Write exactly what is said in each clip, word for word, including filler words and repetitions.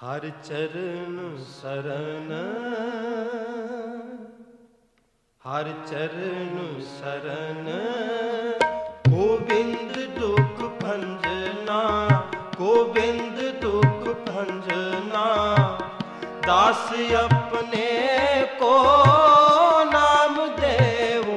हर चरण शरण, हर चरण शरण। गोविंद दुख भंजना, गोविंद दुख भंजना। दास अपने को नाम देवो,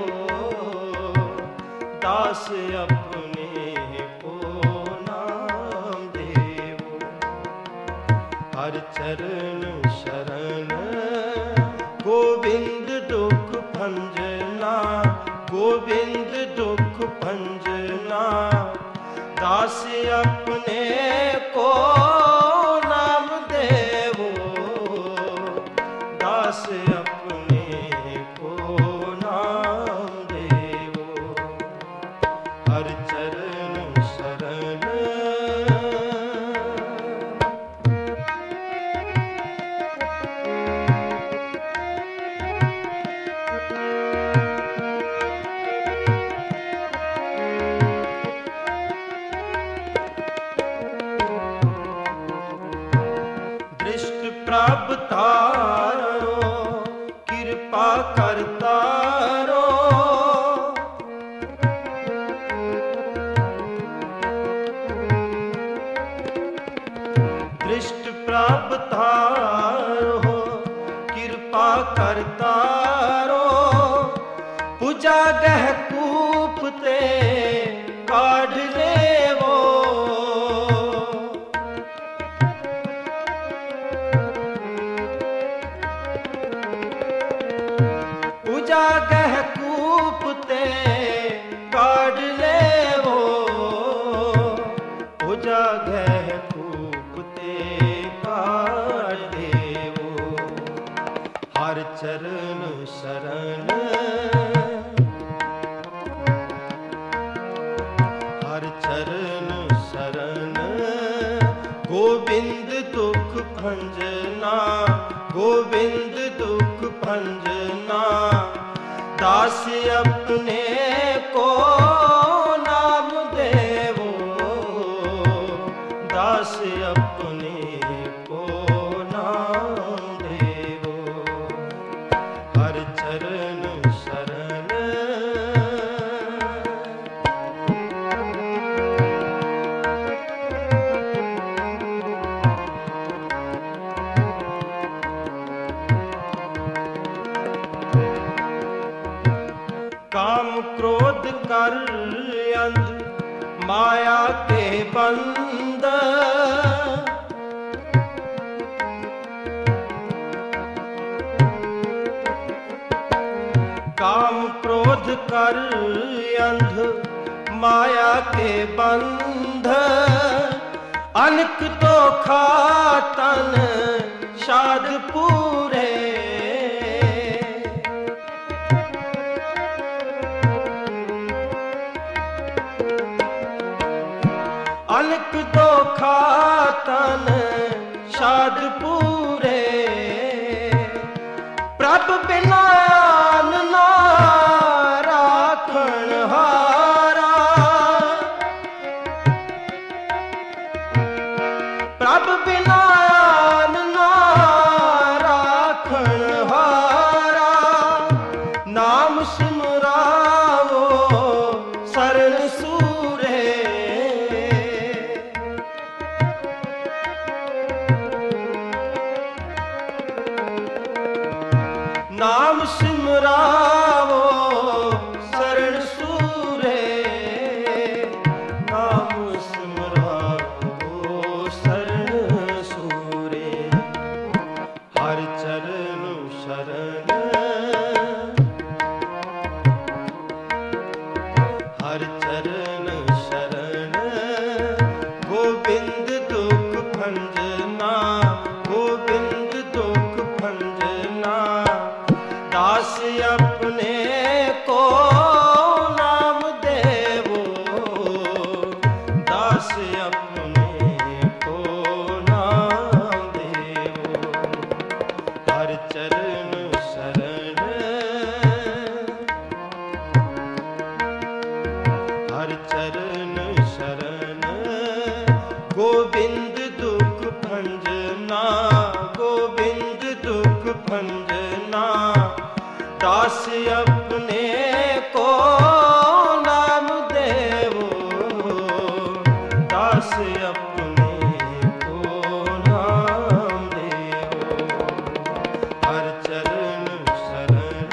दास अपने को नाम देवो। हर चरण शरण, गोविंद दुख भंजना, गोविंद दुख भंजना। दास अपने को नाम देवो, दास अपने को नाम देवो। हर चरण शरण। दृष्ट प्रभ तारो, कृपा करतारो। दृष्ट प्रभ तारो, कृपा करतारो। पूजा गह कूप ते काढ़ लेवो। पूजा गह कूप ते काढ़ लेवो, पूजा गह कूप ते काढ़ लेवो। हर चरण शरण, हर चरण शरण। गोविंद दुख भंजना, गोविंद दुख भंजना। दास अपने को नाम देवो, दास अपने को नाम देवो। हर चरण शरण। काम क्रोध कर अंध माया के बंद। काम क्रोध कर अंध माया के बंध। अनक तो खातन शाद पूरे। अनक तो खातन शाद पूरे। प्रभ बिना आन ना राखण हारा। प्रभ बिना आन ना राखण हारा। नाम सिमरावो शरण सूरे। नाम सिमरावो शरण सूरे। नाम सिमरावो शरण सूरे। हर चरण शरण, हर चरण शरण। गोविंद दुख भंजना, गोविंद दुख भंजना। दास अपने को नाम देवो, दास अपने को नाम देवो। हर चरण शरण, हर चरण शरण। गोविंद दुख भंजना, भंजना, दास अपने को नाम देवो, दास अपने को नाम देवो, हर चरण शरण।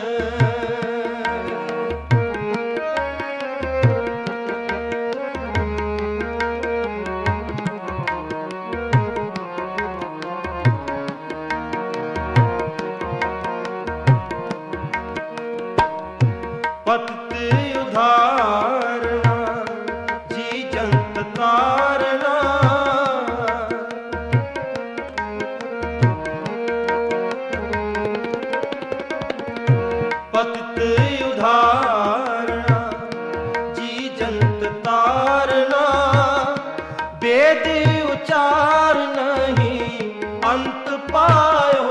पतित उद्धारणा, जी जंत तारणा, पतित उद्धारणा, जी जंत तारणा, वेद उचार नहीं अंत पायो,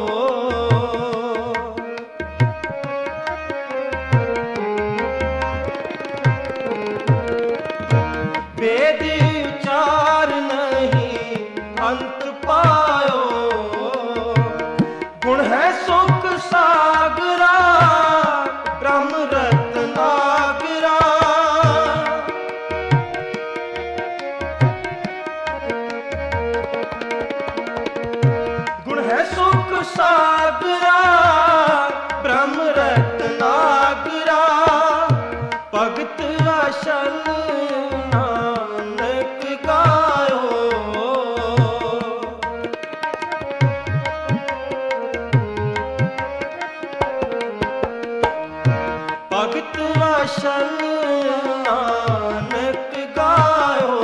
वेद उचार नहीं अंत पायो, गुण है सुख सागरा, ब्रह्म रत्नागरा, गुण है सुख सागरा, ब्रह्म रत्नागरा, भगत असल भगत वशल नानक गायो,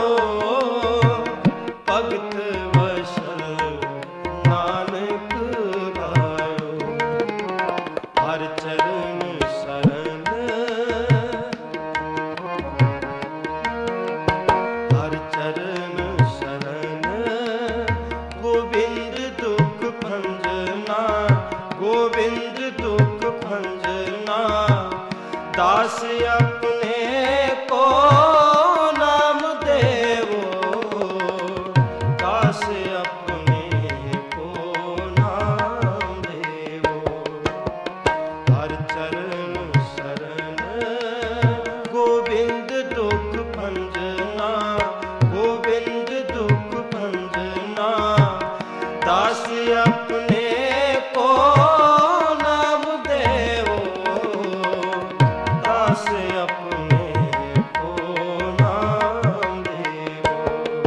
भगत वशल नानक गायो, हर चरण शरण, हर चरण शरण, गोविंद दुख भंजना, गोविंद दुख भंजना, दास अपने को नाम देवो, दास अपने को नाम देवो, हर चरण शरण, गोविंद दुख भंजना, गोविंद दुख भंजना, दास अपने को नाम देवो, दास अपने को नाम देवो,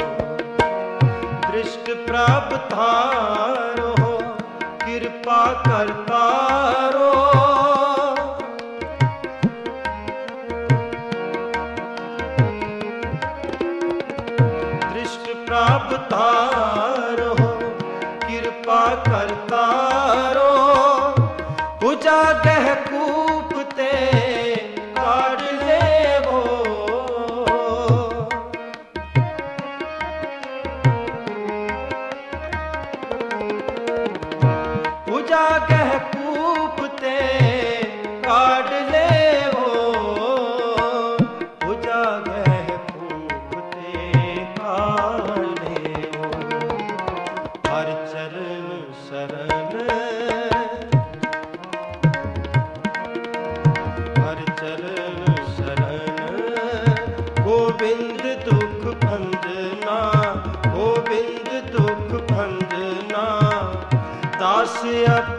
दृष्ट प्राप्तारो, कृपा करतारो, दृष्ट प्राप्तारो, कृपा करतारो, उजागह कूपते काढ़ लेवो, उजागह कूपते काढ़ लेवो, उजागह कूपते काढ़ लेवो, हर चरण शरण, हर चरण शरण, गोविंद दुख भंजना, गोविंद दुख भंजना, दास